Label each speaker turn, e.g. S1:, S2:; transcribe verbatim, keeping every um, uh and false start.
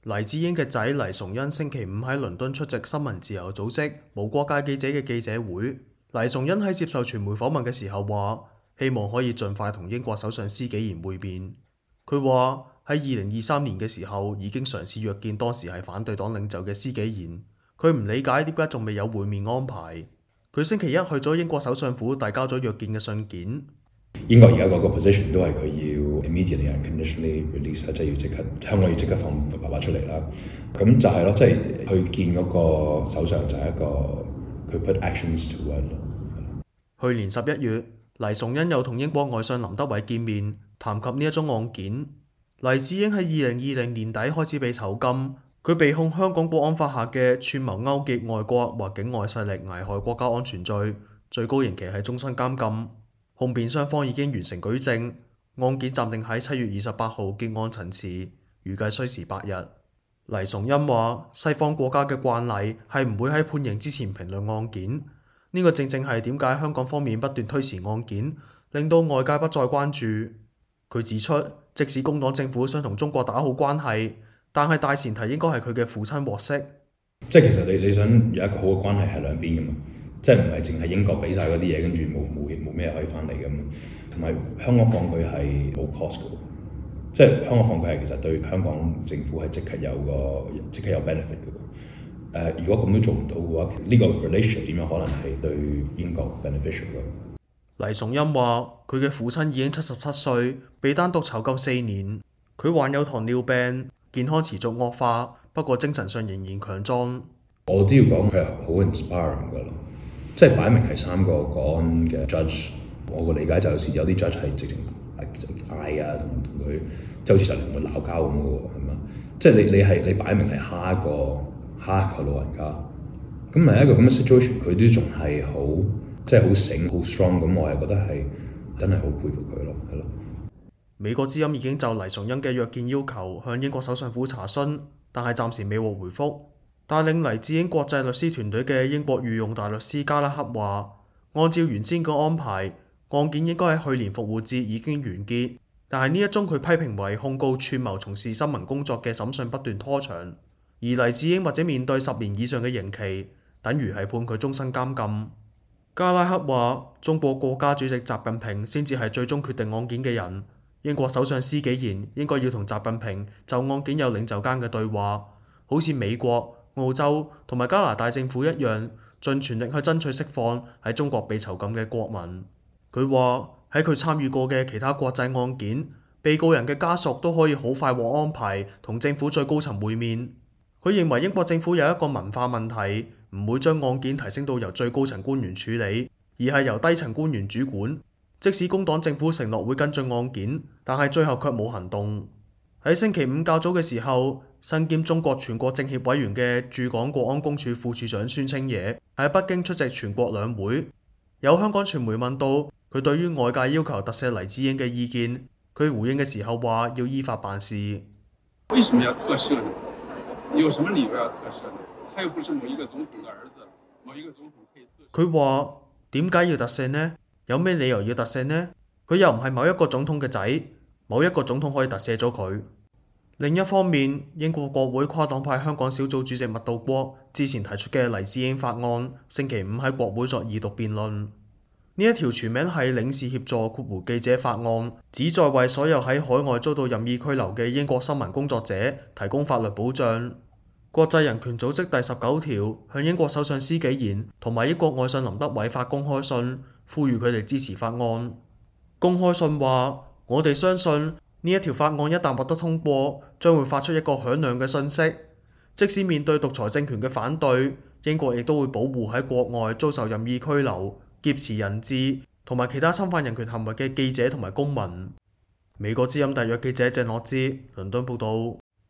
S1: 黎智英嘅仔黎崇恩星期五喺倫敦出席新聞自由組織無國界記者嘅記者會。黎崇恩喺接受傳媒訪問嘅時候話，希望可以盡快同英國首相施紀賢會面。佢話喺二零二三年嘅時候已經嘗試約見當時係反對黨領袖嘅施紀賢，佢唔理解點解仲未有會面安排。佢星期一去咗英國首相府遞交咗約見嘅信件。
S2: 英國而家嗰個 position 都係佢要 immediately and conditionally release， 即係要即刻香港要即刻放爸爸出嚟啦。咁就係咯，即係去見嗰個首相就係一個佢 put actions to word。
S1: 去年十一月，黎崇恩又同英國外相林德偉見面，談及呢一宗案件。黎智英喺二零二零年底開始被囚禁，佢被控香港國安法下嘅串謀勾結外國或境外勢力危害國家安全罪，最高刑期係終身監禁。控辯雙方已經完成舉證，案件暫定喺七月二十八號結案陳詞，預計需時八日。黎崇恩話：西方國家嘅慣例係唔會喺判刑之前評論案件，呢個正正係點解香港方面不斷推遲案件，令到外界不再關注。佢指出，即使工黨政府想同中國打好關係，但係大前提應該係佢嘅父親獲釋。
S2: 即係其實你你想有一個好嘅關係係兩邊㗎嘛。即係唔係淨係英國俾晒嗰啲嘢，跟住冇冇冇咩可以翻嚟咁。同埋香港放佢係冇 cost 嘅，即係香港放佢係其實對香港政府係即刻有個即刻有 benefit 嘅。誒、呃，如果咁都做唔到嘅話，呢、這個 relationship 點樣可能係對英國 beneficial 嘅？
S1: 黎崇恩話：佢嘅父親已經七十七歲，被單獨囚禁四年。佢患有糖尿病，健康持續惡化，不過精神上仍然強壯。
S2: 我都要講佢係好 inspiring 㗎咯。即係擺明係三個國安嘅 judge， 我個理解就有時有啲 judge 係直情嗌啊，同同佢即係好似就同佢鬧交咁嘅喎，係嘛？即係你你係你擺明係蝦一個蝦一個老人家，咁係一個咁嘅 situation， 佢都仲係好即係好醒好 strong， 咁我係覺得係真係好佩服佢咯，係咯。
S1: 美國之音已經就黎崇恩嘅約見要求向英國首相府查詢，但係暫時未獲回覆。帶領黎智英國際律師團隊嘅英國御用大律師加拉克話，按照原先嘅安排，案件應該喺去年復活節已經完結，但係呢一宗佢批評為控告串謀從事新聞工作嘅審訊不斷拖長，而黎智英或者面對十年以上嘅刑期，等於係判佢終身監禁。加拉克話，中國國家主席習近平先至係最終決定案件嘅人，英國首相施紀賢應該要同習近平就案件有領袖間嘅對話，好似美國、澳洲同埋加拿大政府一樣，盡全力去爭取釋放喺中國被囚禁嘅國民。佢話喺佢參與過嘅其他國際案件，被告人嘅家屬都可以好快獲安排同政府最高層會面。佢認為英國政府有一個文化問題，唔會將案件提升到由最高層官員處理，而係由低層官員主管。即使工黨政府承諾會跟進案件，但係最後卻冇行動。喺星期五較早嘅時候，身兼中國全國政協委員嘅駐港國安公署副署長孫青野喺北京出席全國兩會。有香港傳媒問到佢對於外界要求特赦黎智英嘅意見，佢回應嘅時候話要依法辦事。
S3: 為什麼要特赦呢？有什麼理由要特赦呢？他又不是某一個總統的兒子，某一個總統可以特赦。
S1: 佢話點解要特赦呢？有咩理由要特赦呢？佢又唔係某一個總統嘅仔，某一個總統可以特赦咗佢。另一方面，英國國會跨黨派香港小組主席麥道國之前提出嘅黎智英法案，星期五喺國會作二讀辯論。呢一條全名係領事協助括弧記者法案，旨在為所有喺海外遭到任意拘留嘅英國新聞工作者提供法律保障。國際人權組織第十九條向英國首相施紀賢同埋英國外相林德偉發公開信，呼籲佢哋支持法案。公開信話：我哋相信呢一條法案一旦獲得通過，將會發出一個響亮嘅訊息。即使面對獨裁政權嘅反對，英國亦都會保護喺國外遭受任意拘留、劫持人質同埋其他侵犯人權行為嘅記者同埋公民。美國之音特約記者鄭樂之倫敦報道。